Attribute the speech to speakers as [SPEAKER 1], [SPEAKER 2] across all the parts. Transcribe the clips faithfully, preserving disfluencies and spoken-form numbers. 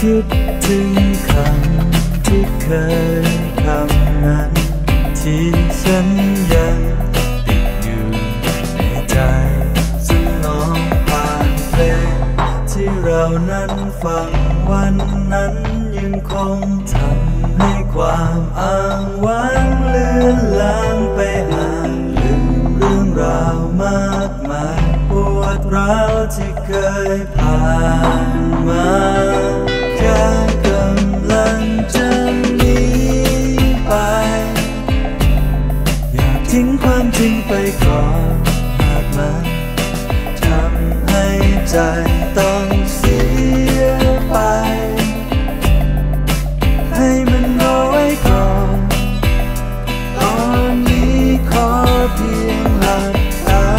[SPEAKER 1] คิดถึงคำที่เคยคำนั้นที่ฉันยังติดอยู่ในใจสนองผ่านเพลงที่เรานั้นฟังวันนั้นยังคงทำให้ความอ้างว้างเลือนลางไปห่างลืมเรื่องราวมากมายปวดร้าวที่เคยผ่านมาแค่กำลังจะหนีไปอยากทิ้งความจริงไปก่อนหากมันทำให้ใจต้องเสียไปให้มันรอไว้ก่อนตอนนี้ขอเพียงหลับตา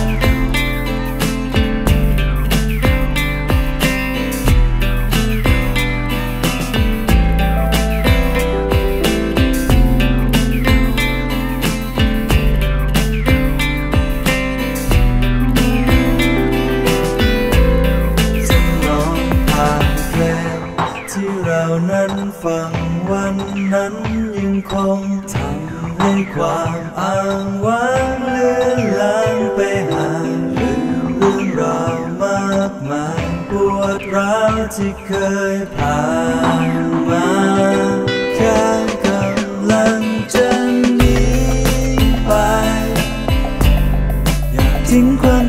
[SPEAKER 1] ที่เรานั้นฟังวันนั้นยังคงทำให้ความอ้างว้างเลือนลางไปห่างลืมเรื่องราวมากมายปวดร้าวที่เคยผ่านมาแค่กำลังจะหนีไปอยากทิ้งความ